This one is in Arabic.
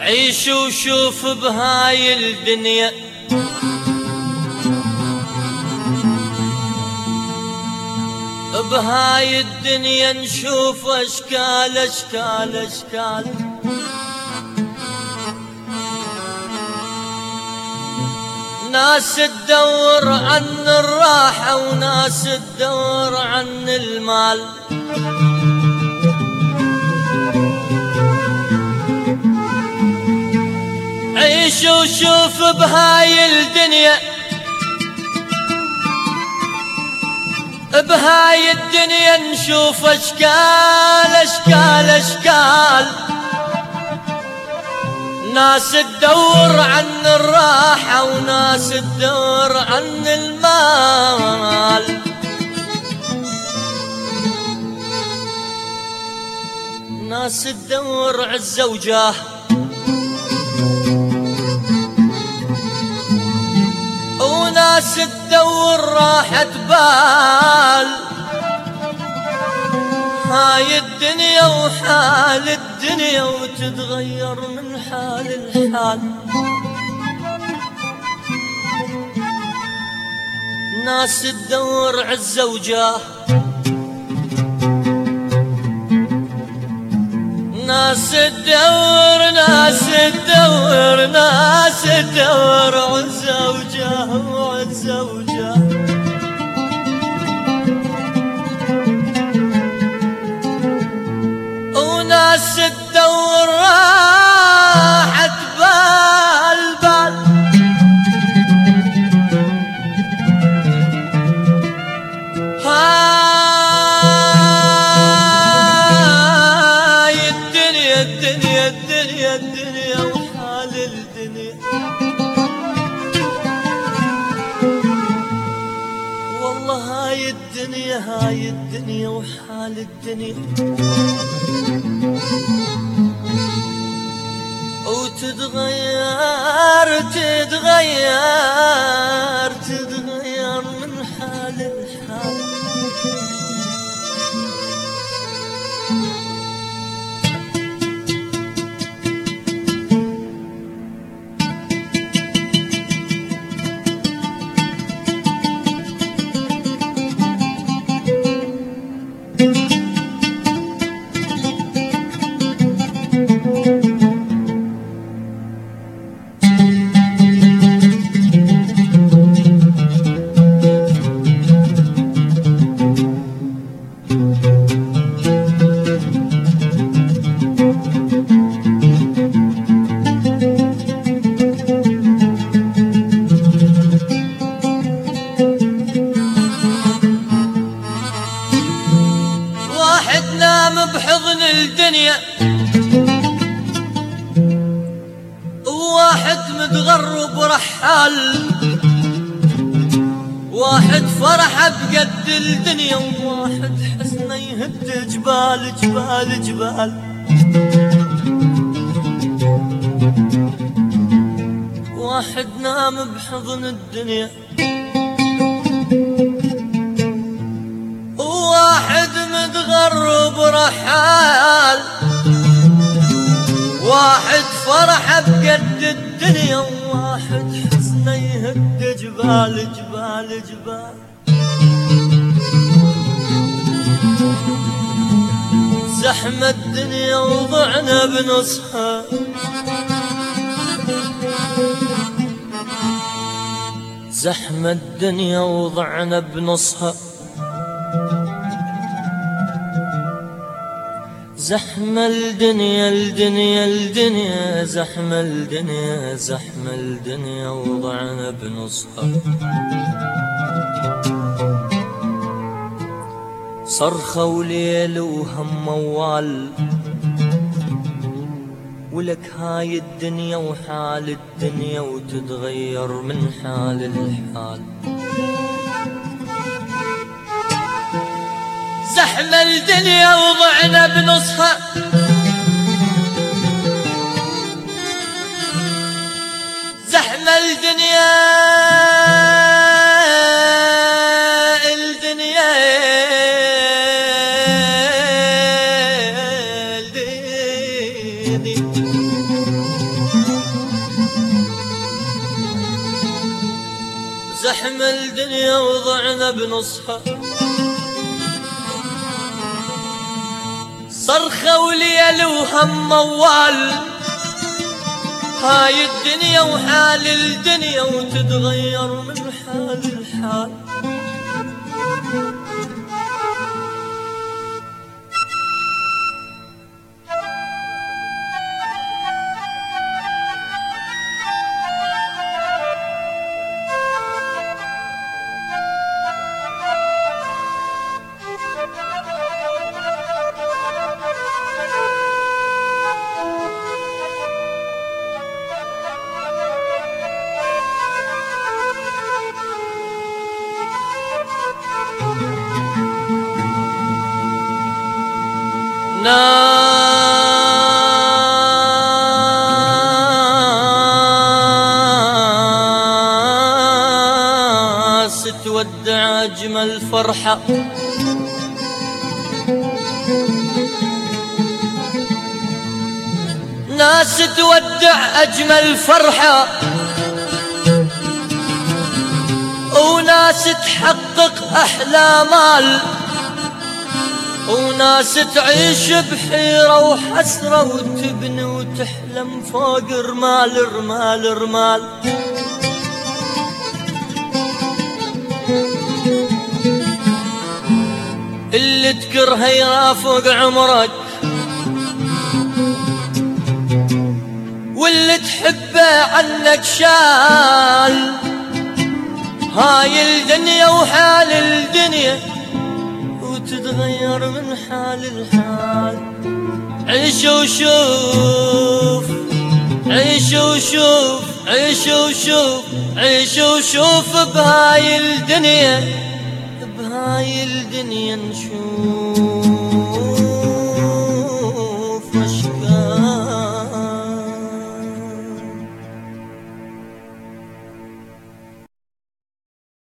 عيش وشوف بهاي الدنيا بهاي الدنيا نشوف اشكال اشكال اشكال. ناس تدور عن الراحة وناس تدور عن المال. عيش وشوف بهاي الدنيا بهاي الدنيا نشوف اشكال اشكال اشكال. ناس تدور عن الراحة وناس تدور عن المال. ناس تدور عزة وجاه وناس تدور راحة بال. هاي الدنيا وحال الدنيا وتتغير من حال لحال. ناس تدور عزة وجاه ناس تدور ناس تدور ناس تدور عزة وجاه وعزة وجاه. وناس تدور راحة بال بال. هاي الدنيا الدنيا الدنيا الدنيا وحال الدنيا. والله هاي الدنيا هاي الدنيا وحال الدنيا. وتتغير تتغير تتغير من حال لحال. بحضن الدنيا واحد متغرب رحال. واحد فرحه بقد الدنيا وواحد حزنه يهد جبال جبال جبال. واحد نام بحضن الدنيا واحد متغرب رحال. واحد فرحه بقد الدنيا وواحد حزنه يهد جبال جبال جبال. زحمة الدنيا وضعنا بنصها زحمة الدنيا وضعنا بنصها. زحمة الدنيا الدنيا الدنيا زحمة الدنيا زحمة الدنيا وضعنا بنصها. صرخة وليل وهم موال. ولك هاي الدنيا وحال الدنيا وتتغير من حال لحال. زحمة الدنيا وضعنا بنصها. زحمة الدنيا الدنيا الدنيا زحم الدنيا وضعنا بنصها، صرخة وليل وهم موال، هاي الدنيا وحال الدنيا وتتغير من حال لحال. ناس تودع أجمل فرحة، ناس تودع أجمل فرحة، وناس تحقق أحلامال، وناس تعيش بحيرة وحسرة وتبني وتحلم فوق رمال رمال رمال. اللي تكره يرافق عمرك، واللي تحبه عنك شال، هاي الدنيا وحال الدنيا وتتغير من حال لحال. عيش وشوف عيش وشوف عيش وشوف عيش وشوف بهاي الدنيا، بهاي الدنيا نشوف.